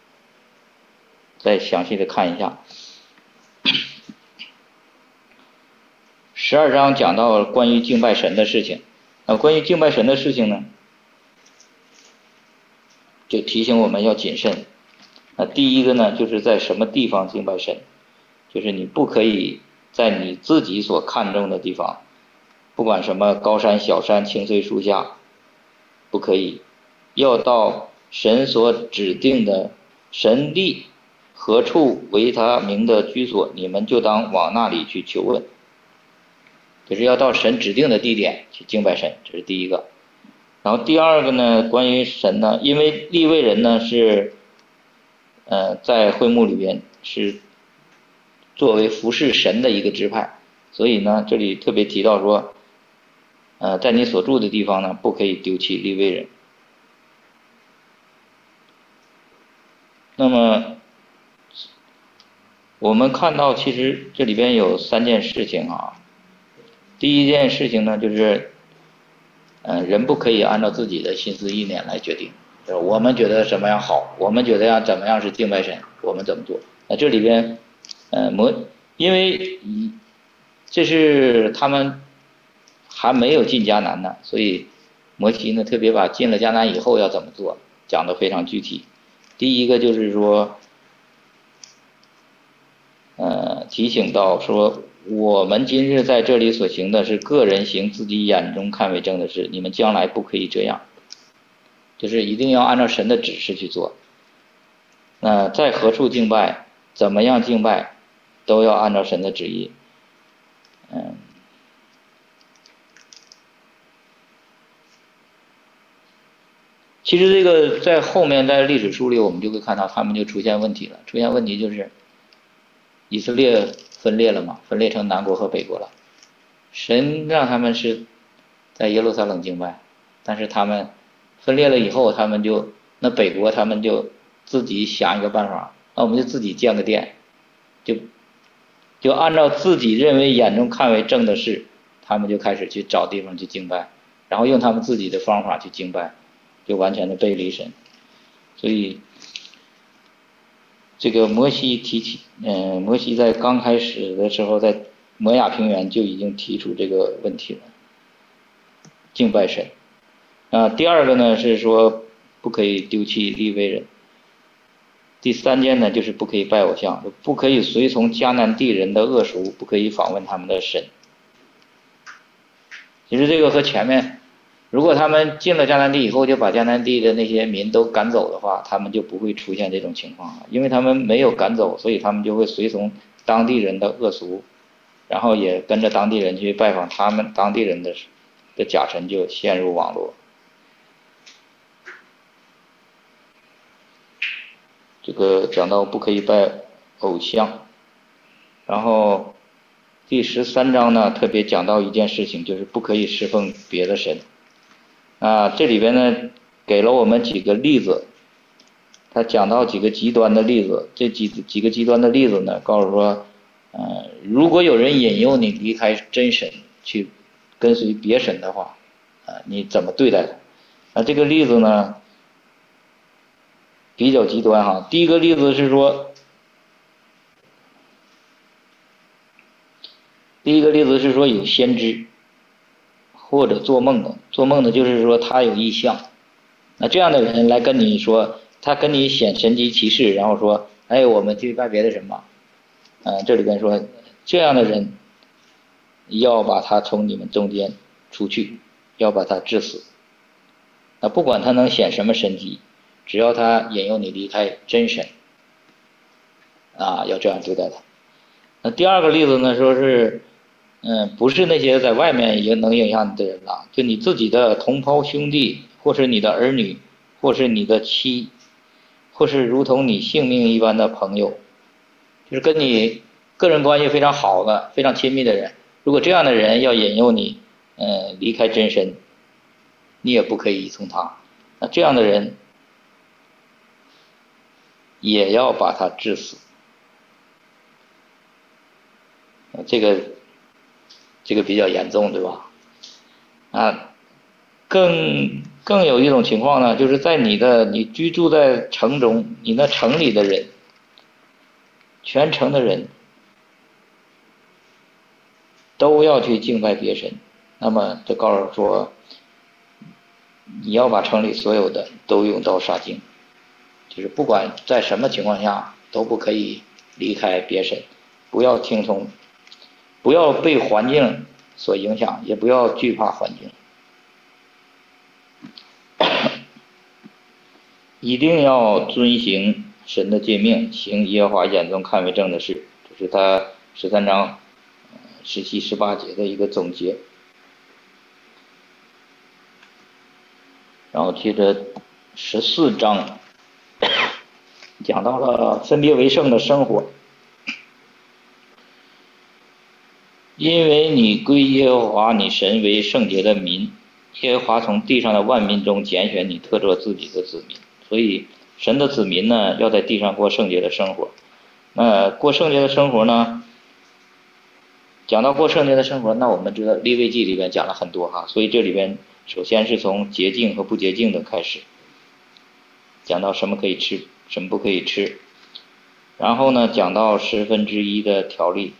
再详细的看一下。12章讲到关于敬拜神的事情，关于敬拜神的事情呢，就提醒我们要谨慎。第一个呢，就是在什么地方敬拜神，就是你不可以在你自己所看重的地方，不管什么高山小山青翠树下，不可以，要到神所指定的神立何处为他名的居所，你们就当往那里去求问。就是要到神指定的地点去敬拜神，这是第一个。然后第二个呢，关于神呢，因为利未人呢是在会幕里边是作为服侍神的一个支派，所以呢这里特别提到说在你所住的地方呢不可以丢弃利未人。那么我们看到其实这里边有3件事情啊。第一件事情呢就是人不可以按照自己的心思意念来决定，就是我们觉得什么样好，我们觉得要怎么样是敬拜神，我们怎么做。那这里边因为这是他们还没有进迦南呢，所以摩西呢特别把进了迦南以后要怎么做讲得非常具体。第一个就是说提醒到说，我们今日在这里所行的是个人行自己眼中看为正的事，你们将来不可以这样，就是一定要按照神的指示去做。那在何处敬拜，怎么样敬拜，都要按照神的旨意。其实这个在后面在历史书里我们就会看到他们就出现问题了，出现问题就是以色列分裂了嘛，分裂成南国和北国了。神让他们是在耶路撒冷敬拜，但是他们分裂了以后，他们就那北国他们就自己想一个办法，那我们就自己建个殿，就按照自己认为眼中看为正的事，他们就开始去找地方去敬拜，然后用他们自己的方法去敬拜，就完全的背离神。所以这个摩西摩西在刚开始的时候，在摩亚平原就已经提出这个问题了，敬拜神。第二个呢是说不可以丢弃利未人。第3件呢就是不可以拜偶像，不可以随从迦南地人的恶俗，不可以访问他们的神。其实这个和前面，如果他们进了迦南地以后就把迦南地的那些民都赶走的话，他们就不会出现这种情况了。因为他们没有赶走，所以他们就会随从当地人的恶俗，然后也跟着当地人去拜访他们当地人的假神，就陷入网络。这个讲到不可以拜偶像，然后第13章呢特别讲到一件事情，就是不可以侍奉别的神。这里边呢给了我们几个例子，他讲到几个极端的例子，这几个极端的例子呢告诉说如果有人引诱你离开真神去跟随别神的话你怎么对待他。这个例子呢比较极端哈。第一个例子是说，有先知或者做梦的就是说他有异象，那这样的人来跟你说，他跟你显神迹奇事，然后说我们去拜别的神吧。这里边说这样的人要把他从你们中间出去，要把他治死。那不管他能显什么神迹，只要他引诱你离开真神要这样对待他。那第二个例子呢说是不是那些在外面也能影响你的人了，就你自己的同胞兄弟，或是你的儿女，或是你的妻，或是如同你性命一般的朋友，就是跟你个人关系非常好的非常亲密的人，如果这样的人要引诱你离开真神，你也不可以依从他。那这样的人也要把他治死。这个比较严重，对吧？更有一种情况呢，就是在你居住在城中，你那城里的人，全城的人都要去敬拜别神，那么这告诉说，你要把城里所有的都用刀杀尽，就是不管在什么情况下都不可以离开别神，不要听从，不要被环境所影响，也不要惧怕环境。 一定要遵行神的诫命，行耶和华眼中看为正的事，这是他13章17、18节的一个总结。然后接着14章讲到了分别为圣的生活，因为你归耶和华你神为圣洁的民，耶和华从地上的万民中拣选你，特作自己的子民。所以神的子民呢，要在地上过圣洁的生活。那过圣洁的生活呢，讲到过圣洁的生活，那我们知道利未记里边讲了很多哈，所以这里边首先是从洁净和不洁净的开始，讲到什么可以吃，什么不可以吃，然后呢讲到1/10的条例，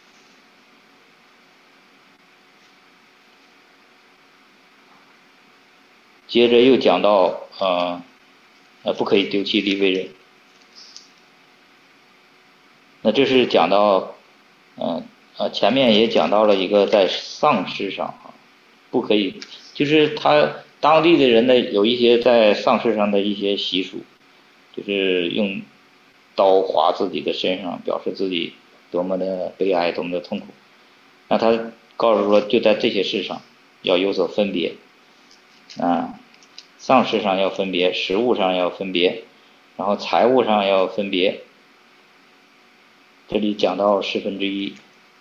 接着又讲到不可以丢弃利未人。那这是讲到前面也讲到了一个在丧事上不可以，就是他当地的人呢有一些在丧事上的一些习俗，就是用刀划自己的身上，表示自己多么的悲哀，多么的痛苦。那他告诉说，就在这些事上要有所分别丧事上要分别，食物上要分别，然后财务上要分别。这里讲到1/10。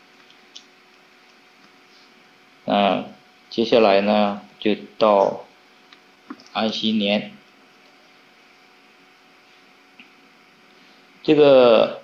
接下来呢就到安息年。这个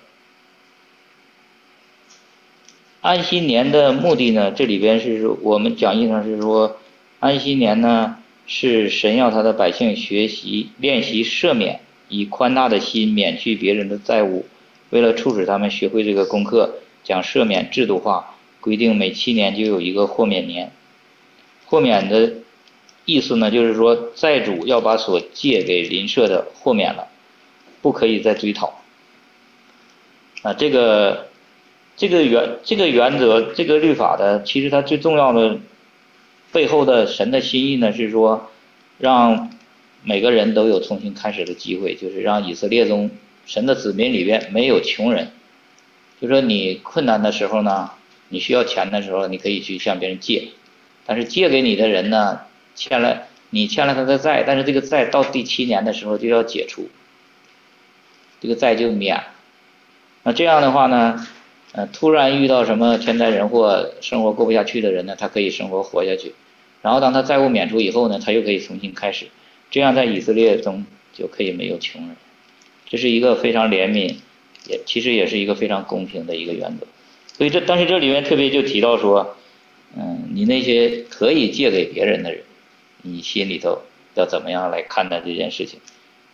安息年的目的呢，这里边是我们讲义上是说，安息年呢是神要他的百姓学习练习赦免，以宽大的心免去别人的债务。为了促使他们学会这个功课，将赦免制度化，规定每7年就有一个豁免年。豁免的意思呢，就是说债主要把所借给邻舍的豁免了，不可以再追讨。这个原则，这个律法的，其实它最重要的背后的神的心意呢，是说让每个人都有重新开始的机会，就是让以色列中神的子民里边没有穷人。就说你困难的时候呢，你需要钱的时候，你可以去向别人借，但是借给你的人呢，你欠了他的债，但是这个债到第7年的时候就要解除，这个债就免。那这样的话呢，突然遇到什么天灾人祸，生活过不下去的人呢，他可以生活活下去，然后当他债务免除以后呢，他又可以重新开始，这样在以色列中就可以没有穷人。这是一个非常怜悯，其实也是一个非常公平的一个原则。所以但是这里面特别就提到说，你那些可以借给别人的人，你心里头要怎么样来看待这件事情？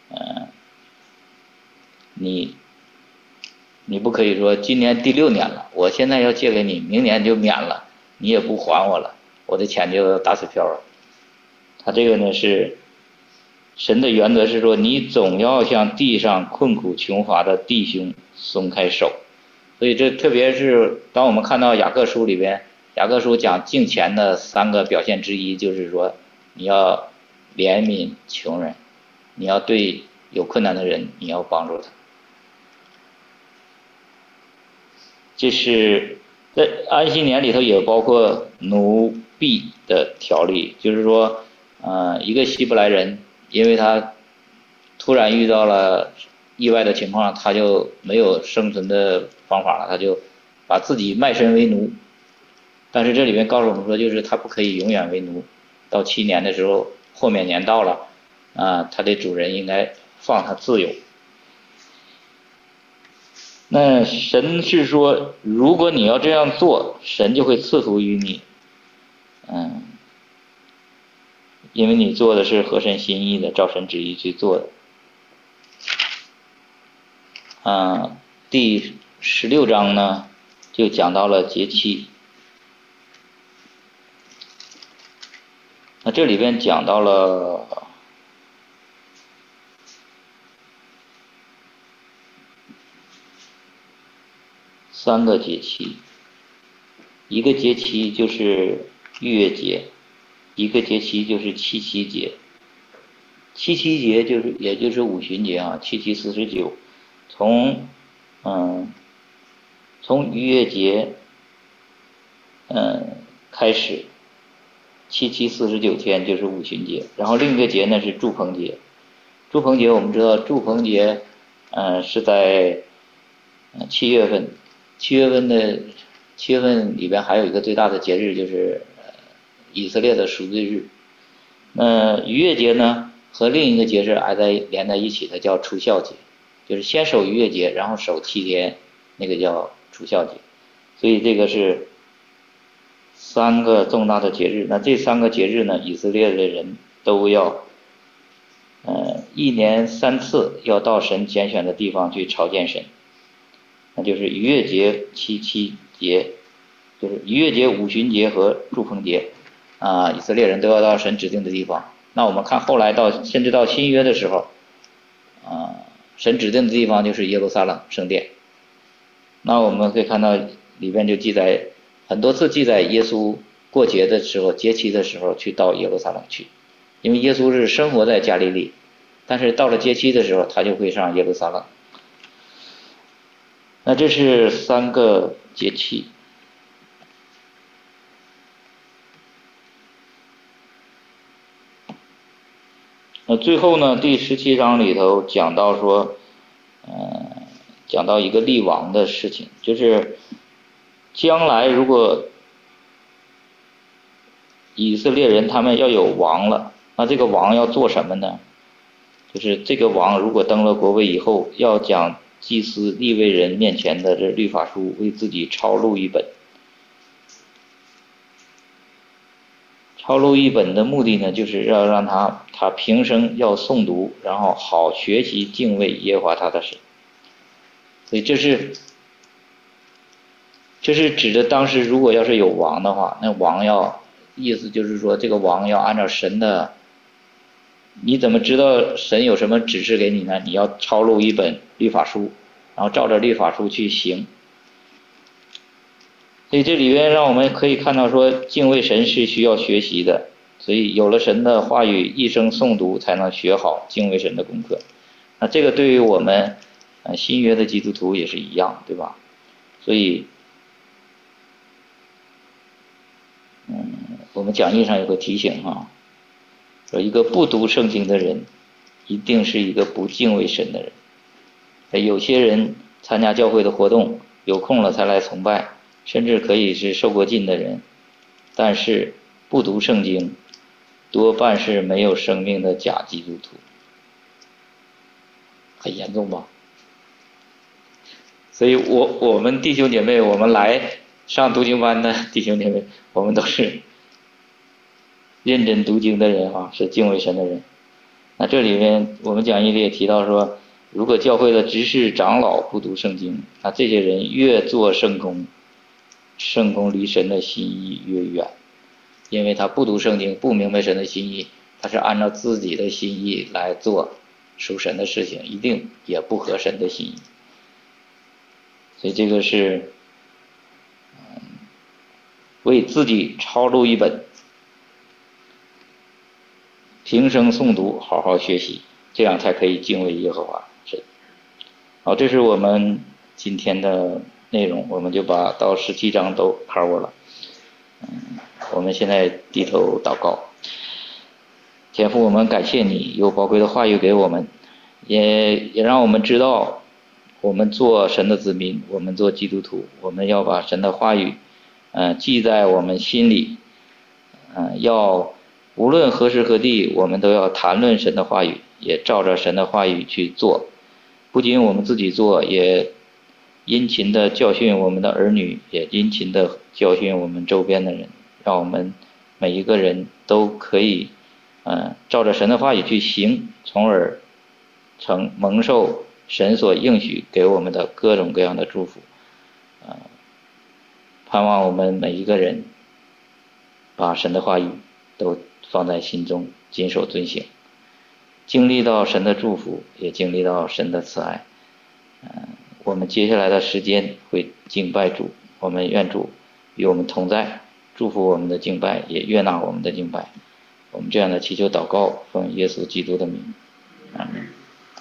你不可以说今年第6年了，我现在要借给你，明年就免了，你也不还我了，我的钱就打水漂了。他这个呢是神的原则是说，你总要向地上困苦穷乏的弟兄松开手。所以这特别是当我们看到雅各书里边，雅各书讲敬虔的3个表现之一，就是说你要怜悯穷人，你要对有困难的人你要帮助他。这是在安息年里头也包括奴婢的条例，就是说一个希伯来人因为他突然遇到了意外的情况，他就没有生存的方法了，他就把自己卖身为奴。但是这里面告诉我们说，就是他不可以永远为奴，到7年的时候豁免年到了他的主人应该放他自由。那神是说，如果你要这样做，神就会赐福于你，因为你做的是合神心意的，照神旨意去做的。第16章呢，就讲到了节期。那这里边讲到了3个节期，一个节期就是逾越节，一个节期就是七七节， 七七节也就是五旬节啊，七七49，从从逾越节开始，七七49天就是五旬节，然后另一个节呢是祝棚节。祝棚节我们知道，祝棚节是在7月份，七月份里边还有一个最大的节日就是以色列的赎罪日。逾越节呢和另一个节是连在一起的，叫除酵节，就是先守逾越节，然后守7天，那个叫除酵节。所以这个是3个重大的节日。那这3个节日呢，以色列的人都要1年3次要到神拣选的地方去朝见神，那就是逾越节、七七节，就是逾越节、五旬节和祝棚节以色列人都要到神指定的地方。那我们看后来甚至到新约的时候神指定的地方就是耶路撒冷圣殿。那我们可以看到里边就记载很多次记载耶稣过节的时候，节期的时候去到耶路撒冷去，因为耶稣是生活在加利利，但是到了节期的时候他就会上耶路撒冷。那这是3个节期。那最后呢，第17章里头讲到说讲到一个立王的事情，就是将来如果以色列人他们要有王了，那这个王要做什么呢？就是这个王如果登了国位以后，要将祭司利未人面前的这律法书为自己抄录一本。抄录一本的目的呢，就是要让他平生要诵读，然后好学习敬畏耶和华他的神。所以这是指着当时如果要是有王的话，那王意思就是说这个王要按照神的，你怎么知道神有什么指示给你呢？你要抄录一本律法书，然后照着律法书去行。所以这里边让我们可以看到说敬畏神是需要学习的，所以有了神的话语，一生诵读才能学好敬畏神的功课。那这个对于我们新约的基督徒也是一样，对吧？所以我们讲义上有个提醒说一个不读圣经的人一定是一个不敬畏神的人。有些人参加教会的活动，有空了才来崇拜，甚至可以是受过浸的人，但是不读圣经多半是没有生命的假基督徒。很严重吧？所以我们弟兄姐妹，我们来上读经班的弟兄姐妹，我们都是认真读经的人是敬畏神的人。那这里面我们讲义里也提到说，如果教会的执事长老不读圣经，那这些人越做圣工，圣工离神的心意越远，因为他不读圣经，不明白神的心意，他是按照自己的心意来做属神的事情，一定也不合神的心意。所以这个是为自己抄录一本，平生诵读，好好学习，这样才可以敬畏耶和华神。好，这是我们今天的内容，我们就把到17章都 cover 了。我们现在低头祷告。天父，我们感谢你有宝贵的话语给我们，也让我们知道我们做神的子民，我们做基督徒，我们要把神的话语记在我们心里，要无论何时何地，我们都要谈论神的话语，也照着神的话语去做。不仅我们自己做，也殷勤的教训我们的儿女，也殷勤的教训我们周边的人，让我们每一个人都可以照着神的话语去行，从而蒙受神所应许给我们的各种各样的祝福。盼望我们每一个人把神的话语都放在心中，谨守遵行，经历到神的祝福，也经历到神的慈爱。我们接下来的时间会敬拜主，我们愿主与我们同在，祝福我们的敬拜，也悦纳我们的敬拜。 我们这样的祈求祷告，奉耶稣基督的名，阿门。